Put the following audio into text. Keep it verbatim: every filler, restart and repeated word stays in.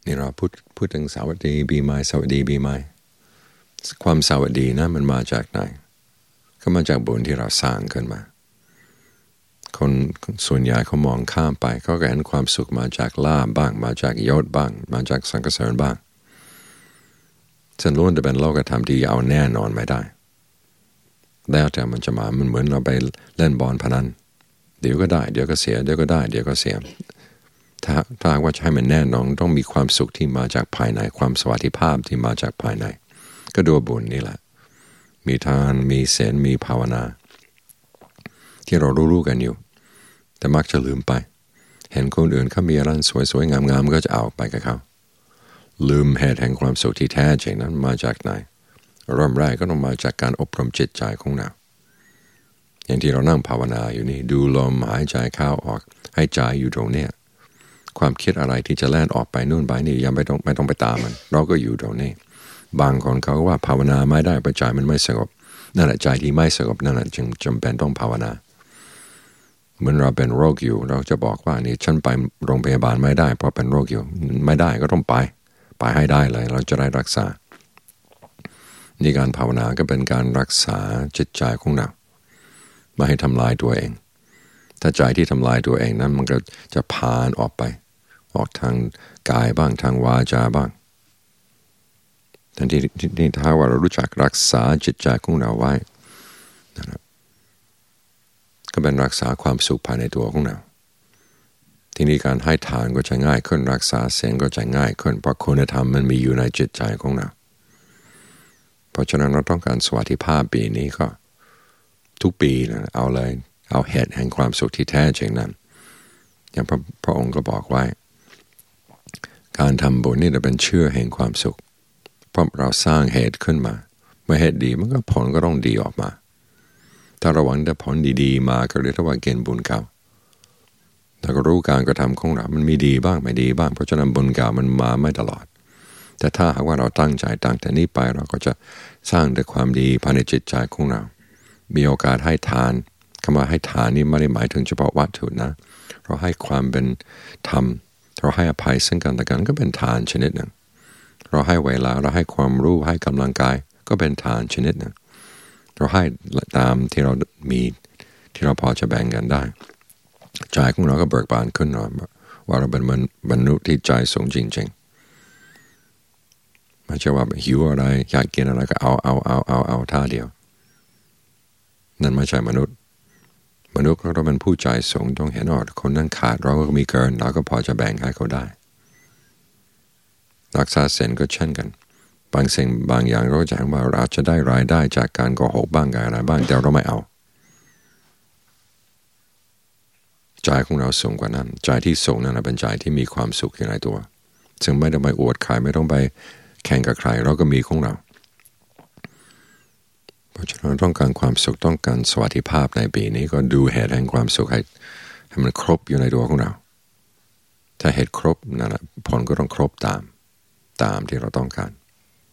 นี่เราพูดพูดถึงสวัสดีปีใหม่สวัสดีปีใหม่ความสวัสดีนะมันมาจากไหนก็มาจากบุญที่เราสร้างขึ้นมาคนส่วนใหญ่เขามองข้ามไปเขาก็เห็นความสุขมาจากลาภบ้างมาจากยศบ้างมาจากสรรเสริญบ้างซึ่งล้วนจะเป็นโลกธรรมที่เอาแน่นอนไม่ได้แล้วแต่มันจะมามันเหมือนเราไปเล่นบอลพนันเดี๋ยวก็ได้เดี๋ยวก็เสียเดี๋ยวก็ได้เดี๋ยวก็เสียถ้าถ้าว่าจะให้มันแน่นอนต้องมีความสุขที่มาจากภายในความสวัสดิภาพที่มาจากภายในก็ดูบุญนี่แหละมีทานมีศีลมีภาวนาที่เรารู้ๆกันอยู่แต่มักจะลืมไปเห็นคนอื่นเขามีอะไรสวยๆงามๆก็จะเอาไปกับเขาลืมเหตุแห่งความสุขที่แท้จริงนั้นมาจากไหนเริ่มแรกก็ต้องมาจากการอบรมจิตใจของเราอย่างที่เรานั่งภาวนาอยู่นี่ดูลมหายใจเข้าออกให้ใจอยู่ตรงเนี้ยความคิดอะไรที่จะแล่นออกไปนู่นไปนี่ยังไม่ต้องไม่ต้องไปตามมันเราก็อยู่ตรงนี้บางคนเขาว่าภาวนาไม่ได้เพราะใจมันไม่สงบนั่นแหละใจที่ไม่สงบนั่นแหละจึงจำเป็นต้องภาวนาเหมือนเราเป็นโรคอยู่เราจะบอกว่านี่ฉันไปโรงพยาบาลไม่ได้เพราะเป็นโรคอยู่ไม่ได้ก็ต้องไปไปให้ได้เลยเราจะได้รักษานี่การภาวนาก็เป็นการรักษาจิตใจของเราไม่ให้ทำลายตัวเองถ้าใจที่ทำลายตัวเองนั้นมันก็จะพานออกไปออกทางกายบ้างทางวาจาบ้างทันทีที่ถ้าว่าเรารู้จักรักษาจิตใจของเราไว้นะครับก็เป็นรักษาความสุขภายในตัวของเราทีนี้การให้ทานก็จะง่ายขึ้นรักษาศีลก็จะง่ายขึ้นเพราะคุณธรรมมันมีอยู่ในจิตใจของเราเพราะฉะนั้นเราต้องการสวัสดิภาพปีนี้ก็ทุกปีนะเอาเลยเอาเหตุแห่งความสุขที่แท้จริงนั้นอย่างพระพระองค์ก็บอกไว้การทำบุญนี่จะเป็นเชื่อแห่งความสุขเพราะเราสร้างเหตุขึ้นมาเมื่อเหตุดีมันก็ผลก็ต้องดีออกมาถ้าเราหวังแต่ผลดีๆมาก็เรียกว่าเกณฑ์บุญเก่าแล้วก็รู้การกระทำของเรามันมีดีบ้างไม่ดีบ้างเพราะฉะนั้นบุญเก่ามันมาไม่ตลอดแต่ถ้าหากว่าเราตั้งใจตั้งแต่นี้ไปเราก็จะสร้างแต่ความดีภายในจิตใจของเรามีโอกาสให้ทานคำว่าให้ทานนี่ไม่ได้หมายถึงเฉพาะวัตถุนะเราให้ความเป็นธรรมเราให้อภัยซึ่งกันและกันก็เป็นทานชนิดหนึ่งเราให้เวลาเราให้ความรู้ให้กำลังกายก็เป็นทานชนิดหนึ่งเราให้ตามที่เรามีที่เราพอจะแบ่งกันได้ใจของเราก็เบิกบานขึ้นหน่อยว่าเราเป็นมนุษย์ที่ใจสูงจริงๆไม่ใช่ว่าหิวอะไรอยากกินอะไรก็เอาเอาเอาเอาเอาท่าเดียวนั่นไม่ใช่มนุษย์มนุษย์เราเป็นผู้ใจสูงต้องเห็นว่าคนนั้นขาดเราก็มีเกินเราก็พอจะแบ่งให้เขาได้รักษาศีลก็เช่นกันบางสิ่งบางอย่างเราจะเห็นว่าเราจะได้รายได้จากการโกหกบ้างอะไรบ้างแต่เราไม่เอาใจของเราสูงกว่านั้นใจที่สูงนั้นเป็นใจที่มีความสุขอยู่ในตัวซึ่งไม่ต้องไปอวดใครไม่ต้องไปแข่งกับใครเราก็มีของเราเพราะฉะนั้นต้องการความสุขต้องการสวัสดิภาพในปีนี้ก็ดูเหตุแห่งความสุขให้ให้มันครบอยู่ในตัวของเราถ้าเหตุครบนั่นแหละผลก็ต้องครบตามตามที่เราต้องการ